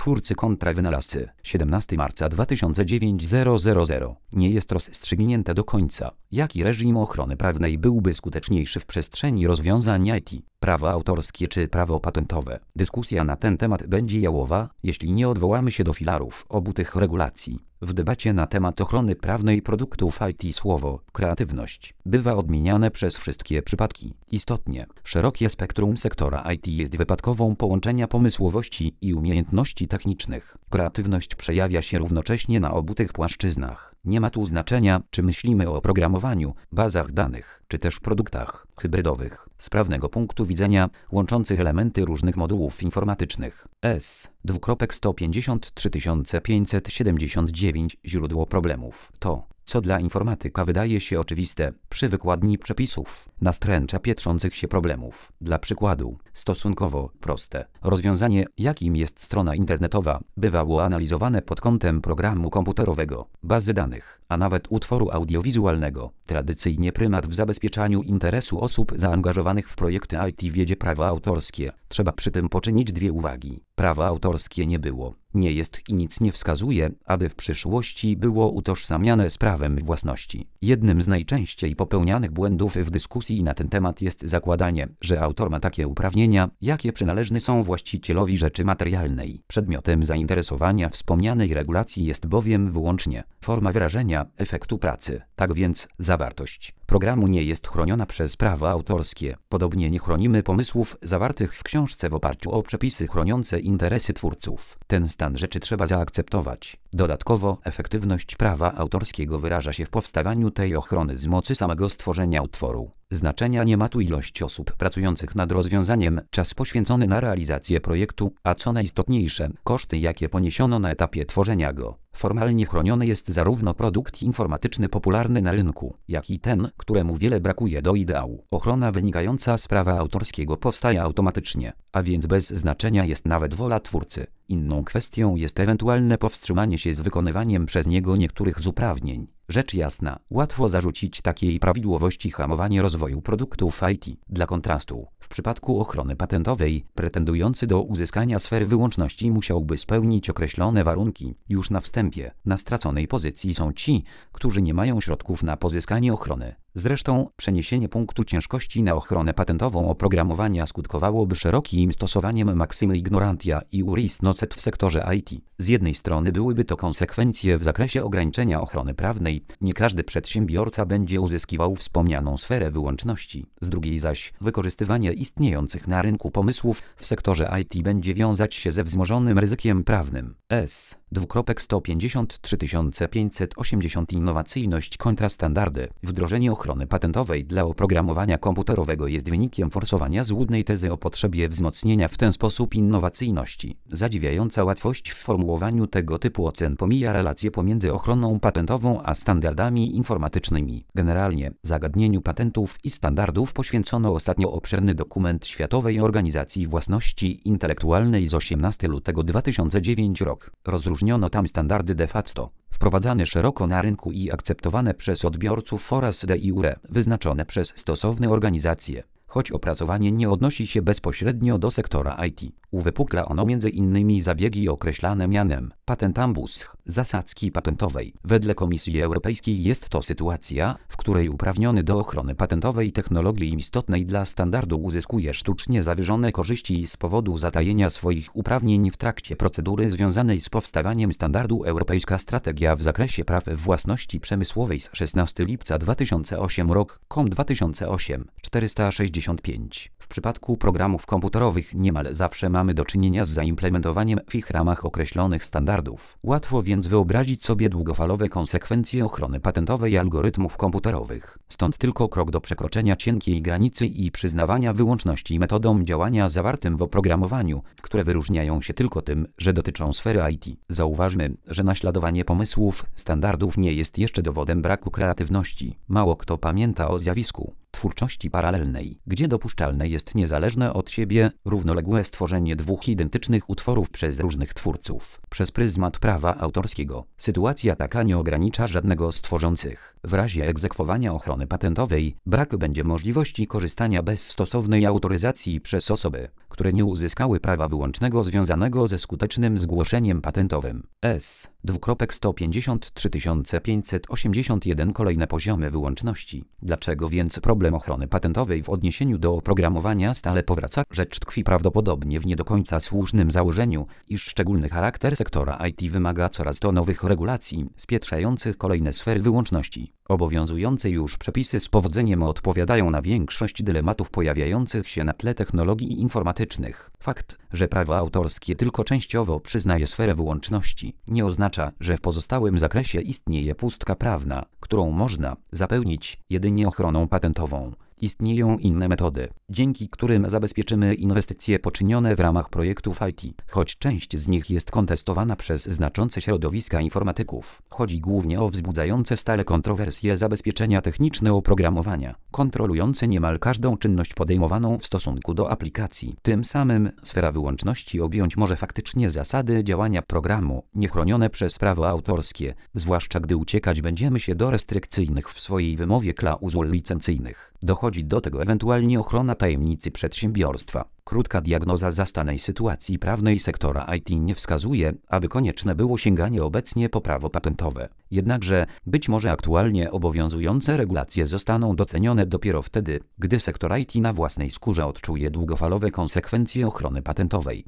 twórcy kontra wynalazcy. 17 marca 2009 nie jest rozstrzygnięte do końca, jaki reżim ochrony prawnej byłby skuteczniejszy w przestrzeni rozwiązań IT. Prawo autorskie czy prawo patentowe. Dyskusja na ten temat będzie jałowa, jeśli nie odwołamy się do filarów obu tych regulacji. W debacie na temat ochrony prawnej produktów IT słowo kreatywność bywa odmieniane przez wszystkie przypadki. Istotnie, szerokie spektrum sektora IT jest wypadkową połączenia pomysłowości i umiejętności technicznych. Kreatywność przejawia się równocześnie na obu tych płaszczyznach. Nie ma tu znaczenia, czy myślimy o oprogramowaniu, bazach danych, czy też produktach hybrydowych, z prawnego punktu widzenia, łączących elementy różnych modułów informatycznych. S:253579 źródło problemów. To, co dla informatyka wydaje się oczywiste, przy wykładni przepisów, nastręcza pietrzących się problemów. Dla przykładu, stosunkowo proste rozwiązanie, jakim jest strona internetowa, bywało analizowane pod kątem programu komputerowego, bazy danych, a nawet utworu audiowizualnego. Tradycyjnie prymat w zabezpieczaniu interesu osób zaangażowanych w projekty IT wiedzie prawo autorskie. Trzeba przy tym poczynić dwie uwagi. Prawo autorskie nie było, nie jest i nic nie wskazuje, aby w przyszłości było utożsamiane z prawem własności. Jednym z najczęściej popełnianych błędów w dyskusji na ten temat jest zakładanie, że autor ma takie uprawnienia, jakie przynależne są właścicielowi rzeczy materialnej. Przedmiotem zainteresowania wspomnianej regulacji jest bowiem wyłącznie forma wyrażenia efektu pracy. Tak więc zawartość programu nie jest chroniona przez prawo autorskie. Podobnie nie chronimy pomysłów zawartych w książce w oparciu o przepisy chroniące interesy twórców. Ten stan rzeczy trzeba zaakceptować. Dodatkowo efektywność prawa autorskiego wyraża się w powstawaniu tej ochrony z mocy samego stworzenia utworu. Znaczenia nie ma tu ilość osób pracujących nad rozwiązaniem, czas poświęcony na realizację projektu, a co najistotniejsze, koszty, jakie poniesiono na etapie tworzenia go. Formalnie chroniony jest zarówno produkt informatyczny popularny na rynku, jak i ten, któremu wiele brakuje do ideału. Ochrona wynikająca z prawa autorskiego powstaje automatycznie, a więc bez znaczenia jest nawet wola twórcy. Inną kwestią jest ewentualne powstrzymanie się z wykonywaniem przez niego niektórych z uprawnień. Rzecz jasna, łatwo zarzucić takiej prawidłowości hamowanie rozwoju produktów IT. Dla kontrastu, w przypadku ochrony patentowej, pretendujący do uzyskania sfery wyłączności musiałby spełnić określone warunki. Już na wstępie, na straconej pozycji są ci, którzy nie mają środków na pozyskanie ochrony. Zresztą, przeniesienie punktu ciężkości na ochronę patentową oprogramowania skutkowałoby szerokim stosowaniem maximy ignorantia i iuris nocet w sektorze IT. Z jednej strony byłyby to konsekwencje w zakresie ograniczenia ochrony prawnej, nie każdy przedsiębiorca będzie uzyskiwał wspomnianą sferę wyłączności. Z drugiej zaś, wykorzystywanie istniejących na rynku pomysłów w sektorze IT będzie wiązać się ze wzmożonym ryzykiem prawnym. S:253580 Innowacyjność kontra standardy. Wdrożenie ochrony patentowej dla oprogramowania komputerowego jest wynikiem forsowania złudnej tezy o potrzebie wzmocnienia w ten sposób innowacyjności. Zadziwiająca łatwość w formułowaniu tego typu ocen pomija relacje pomiędzy ochroną patentową a standardami informatycznymi. Generalnie, zagadnieniu patentów i standardów poświęcono ostatnio obszerny dokument Światowej Organizacji Własności Intelektualnej z 18 lutego 2009 rok. Rozróżniono tam standardy de facto, wprowadzane szeroko na rynku i akceptowane przez odbiorców oraz de iure, wyznaczone przez stosowne organizacje. Choć opracowanie nie odnosi się bezpośrednio do sektora IT, uwypukla ono m.in. zabiegi określane mianem patentambus, zasadzki patentowej. Wedle Komisji Europejskiej jest to sytuacja, w której uprawniony do ochrony patentowej technologii istotnej dla standardu uzyskuje sztucznie zawyżone korzyści z powodu zatajenia swoich uprawnień w trakcie procedury związanej z powstawaniem standardu. Europejska strategia w zakresie praw własności przemysłowej z 16 lipca 2008 rok, COM 2008, 465. W przypadku programów komputerowych niemal zawsze mamy do czynienia z zaimplementowaniem w ich ramach określonych standardów. Łatwo więc wyobrazić sobie długofalowe konsekwencje ochrony patentowej algorytmów komputerowych. Stąd tylko krok do przekroczenia cienkiej granicy i przyznawania wyłączności metodom działania zawartym w oprogramowaniu, które wyróżniają się tylko tym, że dotyczą sfery IT. Zauważmy, że naśladowanie pomysłów, standardów nie jest jeszcze dowodem braku kreatywności. Mało kto pamięta o zjawisku twórczości paralelnej, gdzie dopuszczalne jest niezależne od siebie, równoległe stworzenie dwóch identycznych utworów przez różnych twórców, przez pryzmat prawa autorskiego. Sytuacja taka nie ogranicza żadnego z tworzących. W razie egzekwowania ochrony patentowej brak będzie możliwości korzystania bez stosownej autoryzacji przez osoby, które nie uzyskały prawa wyłącznego związanego ze skutecznym zgłoszeniem patentowym. S.253 Kolejne poziomy wyłączności. Dlaczego więc problem ochrony patentowej w odniesieniu do oprogramowania stale powraca? Rzecz tkwi prawdopodobnie w nie do końca słusznym założeniu, iż szczególny charakter sektora IT wymaga coraz to nowych regulacji, spieprzających kolejne sfery wyłączności. Obowiązujące już przepisy z powodzeniem odpowiadają na większość dylematów pojawiających się na tle technologii informatycznych. Fakt, że prawo autorskie tylko częściowo przyznaje sferę wyłączności, nie oznacza, że w pozostałym zakresie istnieje pustka prawna, którą można zapełnić jedynie ochroną patentową. Istnieją inne metody, dzięki którym zabezpieczymy inwestycje poczynione w ramach projektów IT, choć część z nich jest kontestowana przez znaczące środowiska informatyków. Chodzi głównie o wzbudzające stale kontrowersje zabezpieczenia techniczne oprogramowania, kontrolujące niemal każdą czynność podejmowaną w stosunku do aplikacji. Tym samym sfera wyłączności objąć może faktycznie zasady działania programu, niechronione przez prawo autorskie, zwłaszcza gdy uciekać będziemy się do restrykcyjnych w swojej wymowie klauzul licencyjnych. Dochodzi do tego ewentualnie ochrona tajemnicy przedsiębiorstwa. Krótka diagnoza zastanej sytuacji prawnej sektora IT nie wskazuje, aby konieczne było sięganie obecnie po prawo patentowe. Jednakże być może aktualnie obowiązujące regulacje zostaną docenione dopiero wtedy, gdy sektor IT na własnej skórze odczuje długofalowe konsekwencje ochrony patentowej.